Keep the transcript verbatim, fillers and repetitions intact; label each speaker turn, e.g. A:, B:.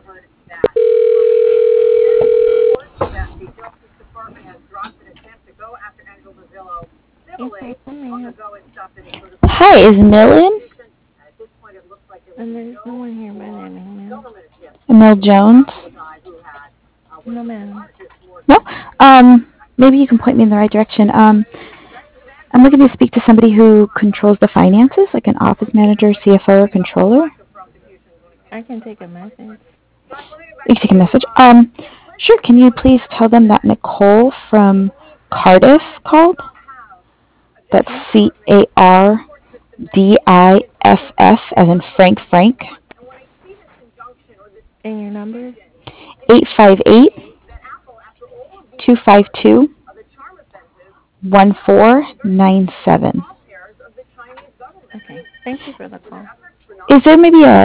A: Okay, ma'am.
B: Hi, is Mill in?
A: And there's no one here by that name, ma'am.
B: Mill Jones?
A: No, ma'am.
B: No? Um, maybe you can point me in the right direction. Um, I'm looking to speak to somebody who controls the finances, like an office manager, C F O, or controller.
A: I can take a message.
B: You can take a message. Um, sure. Can you please tell them that Nicole from Cardiff called? That's
A: Sure.
B: C A R D I F F as in Frank Frank.
A: And your number?
B: eight five eight, two five two, one four nine seven.
A: Okay. Thank you for the call.
B: Is there maybe a